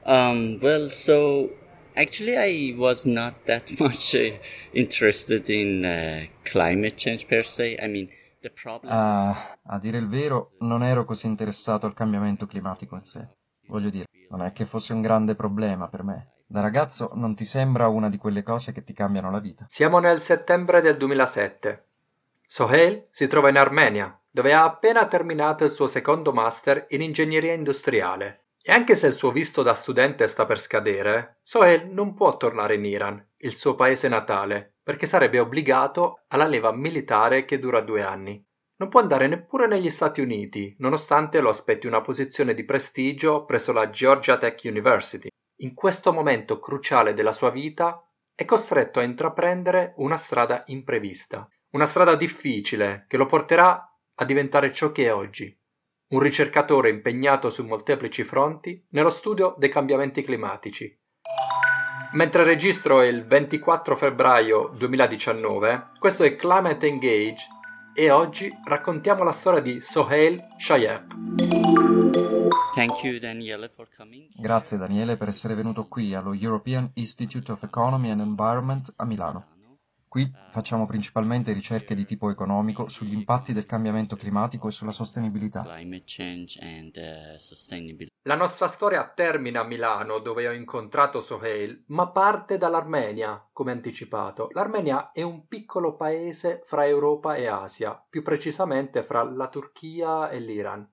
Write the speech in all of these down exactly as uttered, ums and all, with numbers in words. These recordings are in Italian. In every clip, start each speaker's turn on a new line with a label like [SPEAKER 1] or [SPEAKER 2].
[SPEAKER 1] Um, well, so actually, I was not that much uh, interested in uh, climate change per se. I mean, the problem.
[SPEAKER 2] Ah, a dire il vero, non ero così interessato al cambiamento climatico in sé. Voglio dire, non è che fosse un grande problema per me. Da ragazzo non ti sembra una di quelle cose che ti cambiano la vita.
[SPEAKER 3] Siamo nel settembre del duemilasette. Sohail si trova in Armenia, dove ha appena terminato il suo secondo master in ingegneria industriale. E anche se il suo visto da studente sta per scadere, Sohail non può tornare in Iran, il suo paese natale, perché sarebbe obbligato alla leva militare che dura due anni. Non può andare neppure negli Stati Uniti, nonostante lo aspetti una posizione di prestigio presso la Georgia Tech University. In questo momento cruciale della sua vita è costretto a intraprendere una strada imprevista, una strada difficile che lo porterà a diventare ciò che è oggi, un ricercatore impegnato su molteplici fronti nello studio dei cambiamenti climatici. Mentre registro il ventiquattro febbraio duemiladiciannove, questo è Climate Engage e oggi raccontiamo la storia di Sohail Shayeb.
[SPEAKER 1] Thank you, Daniele, for coming.
[SPEAKER 2] Grazie Daniele per essere venuto qui allo European Institute of Economy and Environment a Milano. Qui facciamo principalmente ricerche di tipo economico sugli impatti del cambiamento climatico e sulla sostenibilità.
[SPEAKER 1] Climate change and uh, sustainability.
[SPEAKER 3] La nostra storia termina a Milano, dove ho incontrato Sohail, ma parte dall'Armenia, come anticipato. L'Armenia è un piccolo paese fra Europa e Asia, più precisamente fra la Turchia e l'Iran.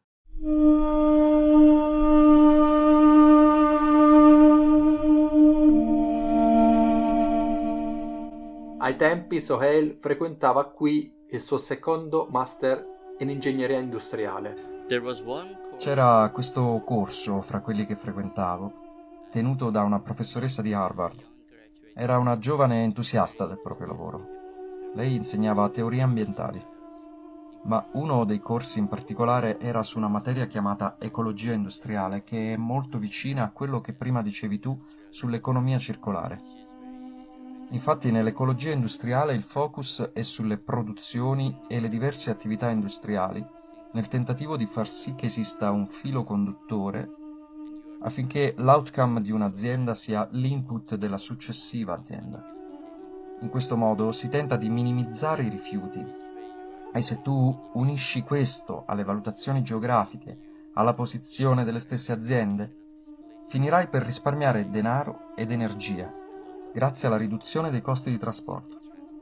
[SPEAKER 3] Ai tempi Sohail frequentava qui il suo secondo master in ingegneria industriale.
[SPEAKER 1] There was one course.
[SPEAKER 2] C'era questo corso fra quelli che frequentavo, tenuto da una professoressa di Harvard. Era una giovane entusiasta del proprio lavoro. Lei insegnava teorie ambientali, ma uno dei corsi in particolare era su una materia chiamata ecologia industriale, che è molto vicina a quello che prima dicevi tu sull'economia circolare. Infatti nell'ecologia industriale il focus è sulle produzioni e le diverse attività industriali, nel tentativo di far sì che esista un filo conduttore affinché l'outcome di un'azienda sia l'input della successiva azienda. In questo modo si tenta di minimizzare i rifiuti e se tu unisci questo alle valutazioni geografiche, alla posizione delle stesse aziende, finirai per risparmiare denaro ed energia grazie alla riduzione dei costi di trasporto.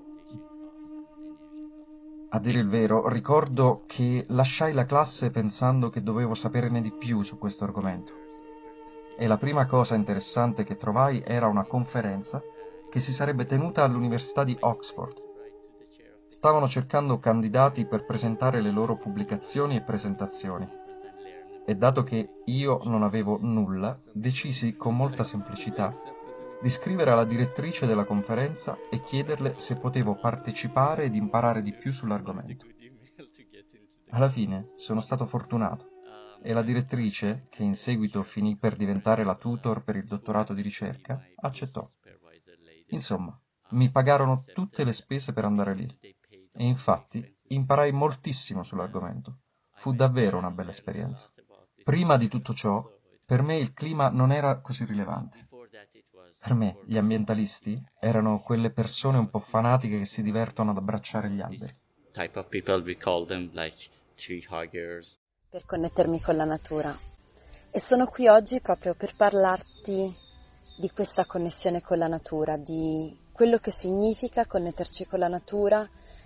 [SPEAKER 2] A dire il vero, ricordo che lasciai la classe pensando che dovevo saperne di più su questo argomento. E la prima cosa interessante che trovai era una conferenza che si sarebbe tenuta all'Università di Oxford. Stavano cercando candidati per presentare le loro pubblicazioni e presentazioni. E dato che io non avevo nulla, decisi con molta semplicità di scrivere alla direttrice della conferenza e chiederle se potevo partecipare ed imparare di più sull'argomento. Alla fine sono stato fortunato e la direttrice, che in seguito finì per diventare la tutor per il dottorato di ricerca, accettò. Insomma, mi pagarono tutte le spese per andare lì e infatti imparai moltissimo sull'argomento. Fu davvero una bella esperienza. Prima di tutto ciò, per me il clima non era così rilevante. Per me, gli ambientalisti erano quelle persone un po' fanatiche che si divertono ad abbracciare gli alberi.
[SPEAKER 1] Type of people we call them like tree huggers.
[SPEAKER 4] Per connettermi con la natura. E sono qui oggi proprio per parlarti di questa connessione con la natura, di quello che significa connetterci con la natura.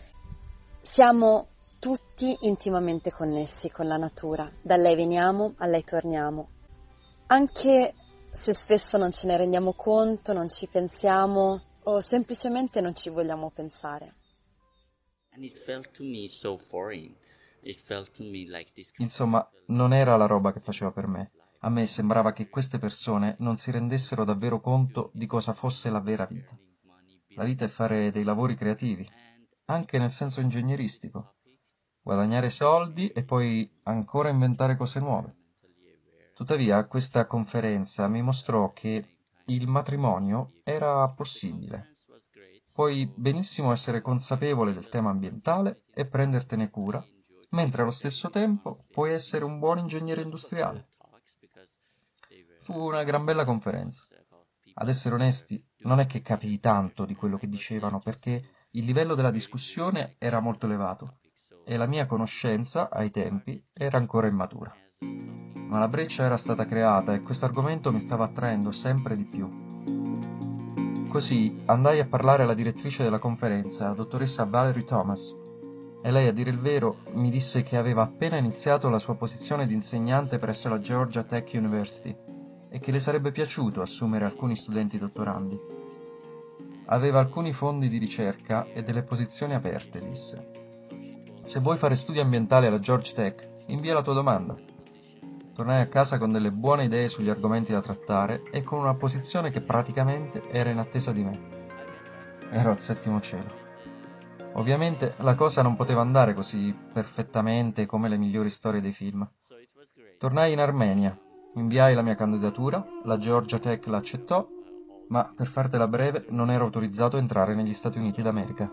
[SPEAKER 4] Siamo tutti intimamente connessi con la natura. Da lei veniamo, a lei torniamo. Anche se spesso non ce ne rendiamo conto, non ci pensiamo o semplicemente non ci vogliamo pensare.
[SPEAKER 1] And it felt to me so foreign. It felt to me like this.
[SPEAKER 2] Insomma, non era la roba che faceva per me. A me sembrava che queste persone non si rendessero davvero conto di cosa fosse la vera vita. La vita è fare dei lavori creativi, anche nel senso ingegneristico. Guadagnare soldi e poi ancora inventare cose nuove. Tuttavia, questa conferenza mi mostrò che il matrimonio era possibile. Puoi benissimo essere consapevole del tema ambientale e prendertene cura, mentre allo stesso tempo puoi essere un buon ingegnere industriale. Fu una gran bella conferenza. Ad essere onesti, non è che capii tanto di quello che dicevano, perché il livello della discussione era molto elevato e la mia conoscenza, ai tempi, era ancora immatura. Ma la breccia era stata creata e questo argomento mi stava attraendo sempre di più. Così andai a parlare alla direttrice della conferenza, la dottoressa Valerie Thomas, e lei, a dire il vero, mi disse che aveva appena iniziato la sua posizione di insegnante presso la Georgia Tech University e che le sarebbe piaciuto assumere alcuni studenti dottorandi. Aveva alcuni fondi di ricerca e delle posizioni aperte, disse. Se vuoi fare studi ambientali alla Georgia Tech, invia la tua domanda. Tornai a casa con delle buone idee sugli argomenti da trattare e con una posizione che praticamente era in attesa di me. Ero al settimo cielo. Ovviamente la cosa non poteva andare così perfettamente come le migliori storie dei film. Tornai in Armenia, inviai la mia candidatura, la Georgia Tech l'accettò, ma per fartela breve non ero autorizzato a entrare negli Stati Uniti d'America.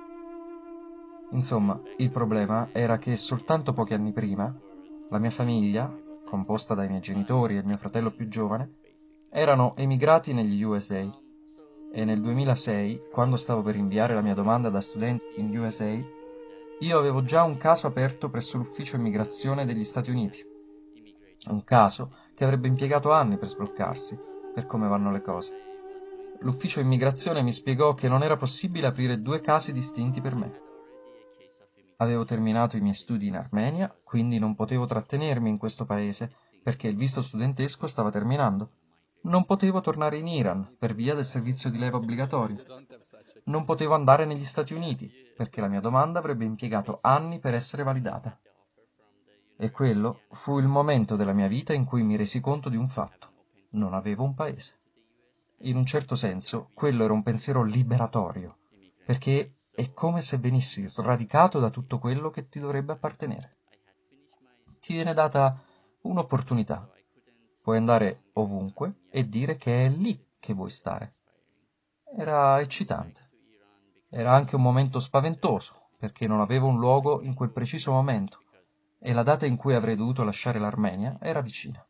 [SPEAKER 2] Insomma, il problema era che soltanto pochi anni prima, la mia famiglia, composta dai miei genitori e il mio fratello più giovane, erano emigrati negli U S A e nel duemilasei, quando stavo per inviare la mia domanda da studente in U S A, io avevo già un caso aperto presso l'ufficio immigrazione degli Stati Uniti. Un caso che avrebbe impiegato anni per sbloccarsi, per come vanno le cose. L'ufficio immigrazione mi spiegò che non era possibile aprire due casi distinti per me. Avevo terminato i miei studi in Armenia, quindi non potevo trattenermi in questo paese, perché il visto studentesco stava terminando. Non potevo tornare in Iran, per via del servizio di leva obbligatorio. Non potevo andare negli Stati Uniti, perché la mia domanda avrebbe impiegato anni per essere validata. E quello fu il momento della mia vita in cui mi resi conto di un fatto. Non avevo un paese. In un certo senso, quello era un pensiero liberatorio, perché è come se venissi sradicato da tutto quello che ti dovrebbe appartenere. Ti viene data un'opportunità. Puoi andare ovunque e dire che è lì che vuoi stare. Era eccitante. Era anche un momento spaventoso, perché non avevo un luogo in quel preciso momento, e la data in cui avrei dovuto lasciare l'Armenia era vicina.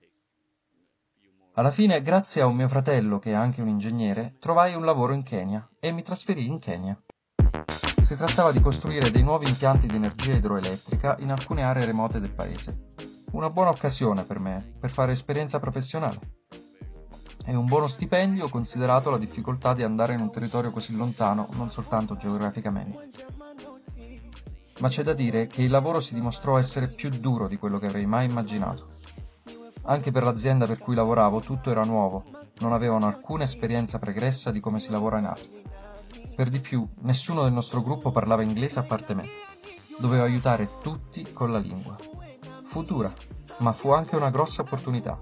[SPEAKER 2] Alla fine, grazie a un mio fratello, che è anche un ingegnere, trovai un lavoro in Kenya e mi trasferii in Kenya. Si trattava di costruire dei nuovi impianti di energia idroelettrica in alcune aree remote del paese. Una buona occasione per me, per fare esperienza professionale. E un buono stipendio, considerato la difficoltà di andare in un territorio così lontano, non soltanto geograficamente. Ma c'è da dire che il lavoro si dimostrò essere più duro di quello che avrei mai immaginato. Anche per l'azienda per cui lavoravo tutto era nuovo, non avevano alcuna esperienza pregressa di come si lavora in arte. Per di più, nessuno del nostro gruppo parlava inglese a parte me. Dovevo aiutare tutti con la lingua. Fu dura, ma fu anche una grossa opportunità.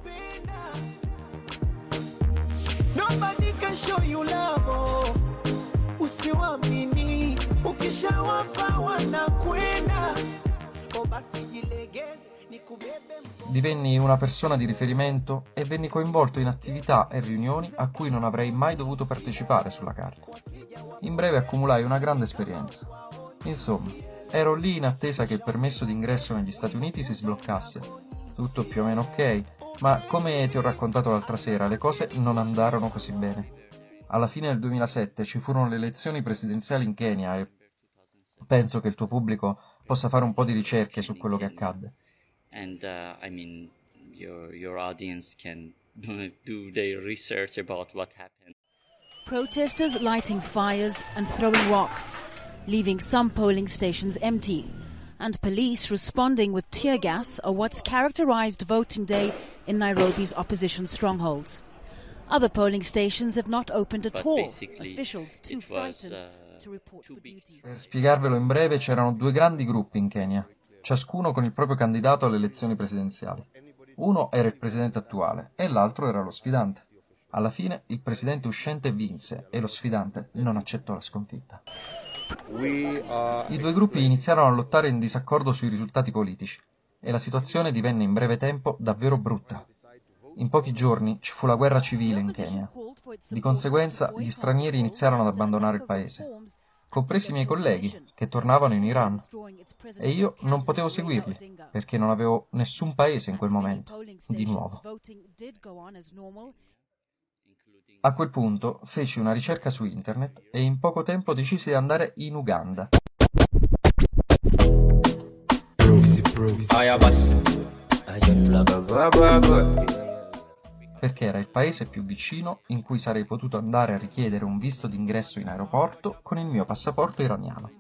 [SPEAKER 2] Nobody can show you love. Usiwamini, ukishawapa wanakwenda. O basi jilegeze. Divenni una persona di riferimento e venni coinvolto in attività e riunioni a cui non avrei mai dovuto partecipare sulla carta. In breve accumulai una grande esperienza. Insomma, ero lì in attesa che il permesso d'ingresso negli Stati Uniti si sbloccasse. Tutto più o meno ok, ma come ti ho raccontato l'altra sera, le cose non andarono così bene. Alla fine del duemilasette ci furono le elezioni presidenziali in Kenya e penso che il tuo pubblico possa fare un po' di ricerche su quello che accadde.
[SPEAKER 1] And uh, I mean, your your audience can do their research about what happened.
[SPEAKER 5] Protesters lighting fires and throwing rocks, leaving some polling stations empty, and police responding with tear gas are what's characterized voting day in Nairobi's opposition strongholds. Other polling stations have not opened at
[SPEAKER 1] But
[SPEAKER 5] all.
[SPEAKER 1] basically,
[SPEAKER 5] Officials too
[SPEAKER 1] it was
[SPEAKER 5] frightened
[SPEAKER 1] uh,
[SPEAKER 5] to report
[SPEAKER 1] too
[SPEAKER 5] for
[SPEAKER 1] big.
[SPEAKER 5] duty.
[SPEAKER 2] Per spiegarvelo in breve, c'erano due grandi gruppi in Kenya, ciascuno con il proprio candidato alle elezioni presidenziali. Uno era il presidente attuale e l'altro era lo sfidante. Alla fine il presidente uscente vinse e lo sfidante non accettò la sconfitta. I due gruppi iniziarono a lottare in disaccordo sui risultati politici e la situazione divenne in breve tempo davvero brutta. In pochi giorni ci fu la guerra civile in Kenya. Di conseguenza gli stranieri iniziarono ad abbandonare il paese. compresi i miei colleghi che tornavano in Iran, e io non potevo seguirli perché non avevo nessun paese in quel momento, di nuovo. A quel punto feci una ricerca su internet e in poco tempo decisi di andare in Uganda. Perché era il paese più vicino in cui sarei potuto andare a richiedere un visto d'ingresso in aeroporto con il mio passaporto iraniano.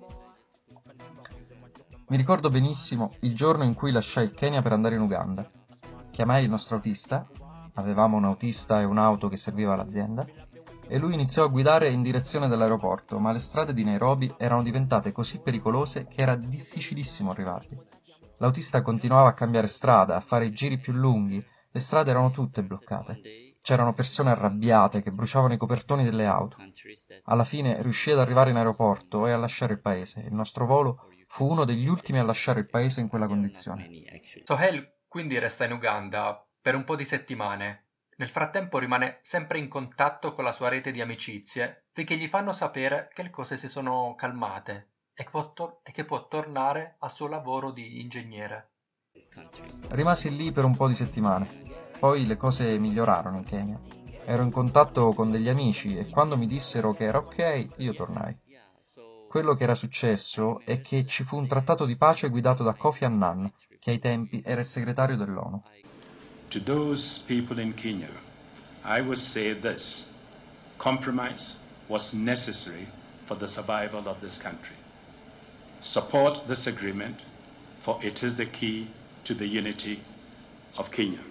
[SPEAKER 2] Mi ricordo benissimo il giorno in cui lasciai il Kenya per andare in Uganda. Chiamai il nostro autista, avevamo un autista e un'auto che serviva all'azienda, e lui iniziò a guidare in direzione dell'aeroporto, ma le strade di Nairobi erano diventate così pericolose che era difficilissimo arrivarvi. L'autista continuava a cambiare strada, a fare i giri più lunghi. Le strade erano tutte bloccate. C'erano persone arrabbiate che bruciavano i copertoni delle auto. Alla fine riuscì ad arrivare in aeroporto e a lasciare il paese. Il nostro volo fu uno degli ultimi a lasciare il paese in quella condizione.
[SPEAKER 3] Sohail quindi resta in Uganda per un po' di settimane. Nel frattempo rimane sempre in contatto con la sua rete di amicizie finché gli fanno sapere che le cose si sono calmate e che può, tor- e che può tornare al suo lavoro di ingegnere.
[SPEAKER 2] Rimasi lì per un po' di settimane, poi le cose migliorarono in Kenya. Ero in contatto con degli amici e quando mi dissero che era ok, io tornai. Quello che era successo è che ci fu un trattato di pace guidato da Kofi Annan, che ai tempi era il segretario dell'ONU.
[SPEAKER 6] To those people in Kenya, I would say this: compromise was necessary for the survival of this country. Support this agreement, for it is the key to the unity of Kenya.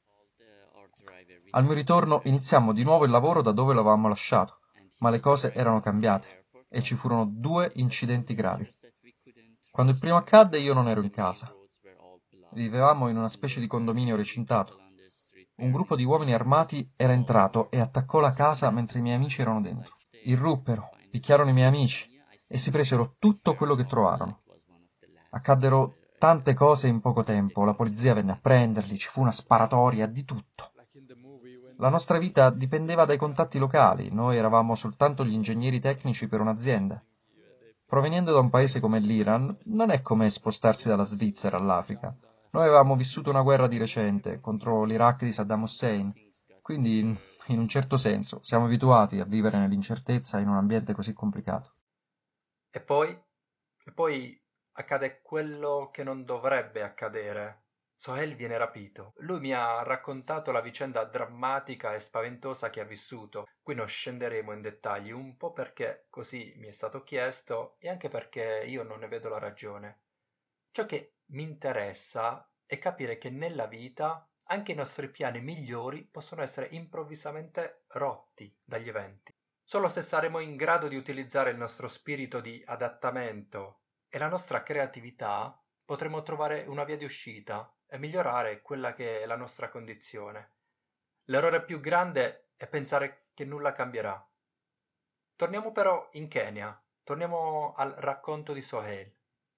[SPEAKER 2] Al mio ritorno iniziammo di nuovo il lavoro da dove lo avevamo lasciato, ma le cose erano cambiate e ci furono due incidenti gravi. Quando il primo accadde io non ero in casa. Vivevamo in una specie di condominio recintato. Un gruppo di uomini armati era entrato e attaccò la casa mentre i miei amici erano dentro. Irruppero, picchiarono i miei amici e si presero tutto quello che trovarono. Accaddero tante cose in poco tempo, la polizia venne a prenderli, ci fu una sparatoria, di tutto. La nostra vita dipendeva dai contatti locali, noi eravamo soltanto gli ingegneri tecnici per un'azienda. Proveniendo da un paese come l'Iran, non è come spostarsi dalla Svizzera all'Africa. Noi avevamo vissuto una guerra di recente contro l'Iraq di Saddam Hussein, quindi in un certo senso siamo abituati a vivere nell'incertezza in un ambiente così complicato.
[SPEAKER 3] E poi, e poi accade quello che non dovrebbe accadere. Sohail viene rapito. Lui mi ha raccontato la vicenda drammatica e spaventosa che ha vissuto. Qui non scenderemo in dettagli, un po' perché così mi è stato chiesto e anche perché io non ne vedo la ragione. Ciò che mi interessa è capire che nella vita anche i nostri piani migliori possono essere improvvisamente rotti dagli eventi. Solo se saremo in grado di utilizzare il nostro spirito di adattamento e la nostra creatività potremo trovare una via di uscita e migliorare quella che è la nostra condizione. L'errore più grande è pensare che nulla cambierà. Torniamo però in Kenya, torniamo al racconto di Sohail.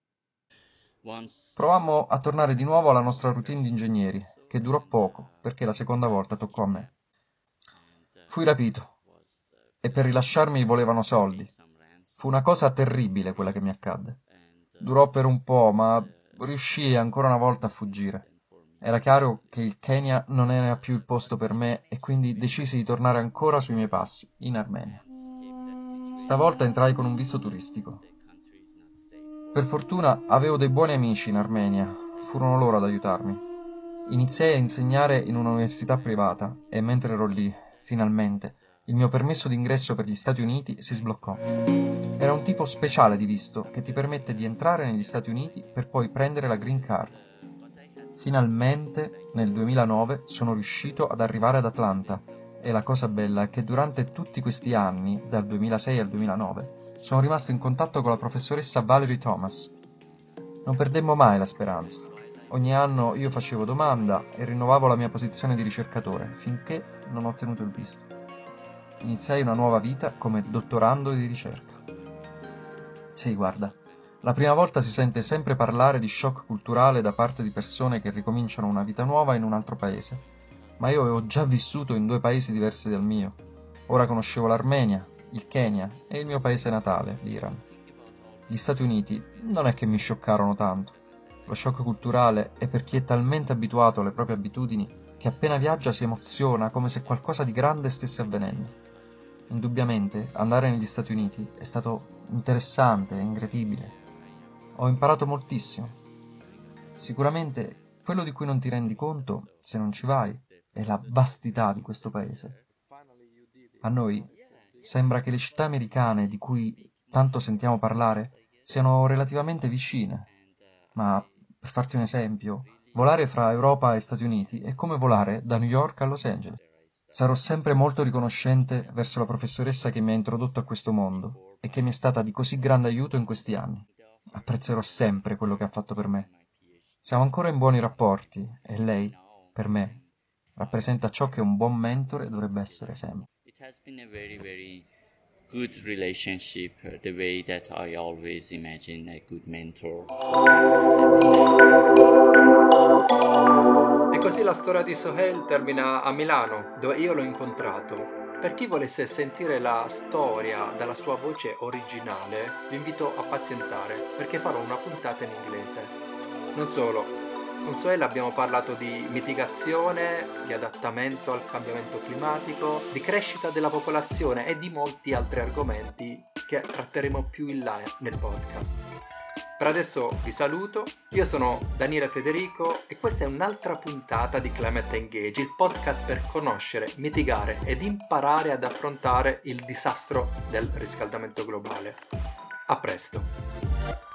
[SPEAKER 2] Provammo a tornare di nuovo alla nostra routine di ingegneri, che durò poco, perché la seconda volta toccò a me. Fui rapito, e per rilasciarmi volevano soldi. Fu una cosa terribile quella che mi accadde. Durò per un po', ma riuscii ancora una volta a fuggire. Era chiaro che il Kenya non era più il posto per me e quindi decisi di tornare ancora sui miei passi, in Armenia. Stavolta entrai con un visto turistico. Per fortuna avevo dei buoni amici in Armenia, furono loro ad aiutarmi. Iniziai a insegnare in un'università privata e mentre ero lì, finalmente, il mio permesso d'ingresso per gli Stati Uniti si sbloccò. Era un tipo speciale di visto che ti permette di entrare negli Stati Uniti per poi prendere la green card. Finalmente, nel duemilanove, sono riuscito ad arrivare ad Atlanta e la cosa bella è che durante tutti questi anni, dal duemilasei al duemilanove, sono rimasto in contatto con la professoressa Valerie Thomas. Non perdemmo mai la speranza. Ogni anno io facevo domanda e rinnovavo la mia posizione di ricercatore, finché non ho ottenuto il visto. Iniziai una nuova vita come dottorando di ricerca. Sì, guarda, la prima volta si sente sempre parlare di shock culturale da parte di persone che ricominciano una vita nuova in un altro paese, ma io avevo già vissuto in due paesi diversi dal mio. Ora conoscevo l'Armenia, il Kenya e il mio paese natale, l'Iran. Gli Stati Uniti non è che mi scioccarono tanto. Lo shock culturale è per chi è talmente abituato alle proprie abitudini che appena viaggia si emoziona come se qualcosa di grande stesse avvenendo. Indubbiamente, andare negli Stati Uniti è stato interessante e incredibile. Ho imparato moltissimo. Sicuramente quello di cui non ti rendi conto, se non ci vai, è la vastità di questo paese. A noi sembra che le città americane di cui tanto sentiamo parlare siano relativamente vicine, ma per farti un esempio, volare fra Europa e Stati Uniti è come volare da New York a Los Angeles. Sarò sempre molto riconoscente verso la professoressa che mi ha introdotto a questo mondo e che mi è stata di così grande aiuto in questi anni. Apprezzerò sempre quello che ha fatto per me. Siamo ancora in buoni rapporti e lei, per me, rappresenta ciò che un buon mentore dovrebbe essere sempre.
[SPEAKER 1] It has been a very, very good relationship, uh, the way that I always imagine a good mentor.
[SPEAKER 3] E così la storia di Sohail termina a Milano, dove io l'ho incontrato. Per chi volesse sentire la storia dalla sua voce originale, vi invito a pazientare, perché farò una puntata in inglese. Non solo, con Sohail abbiamo parlato di mitigazione, di adattamento al cambiamento climatico, di crescita della popolazione e di molti altri argomenti che tratteremo più in là nel podcast. Per adesso vi saluto, io sono Daniele Federico e questa è un'altra puntata di Climate Engage, il podcast per conoscere, mitigare ed imparare ad affrontare il disastro del riscaldamento globale. A presto!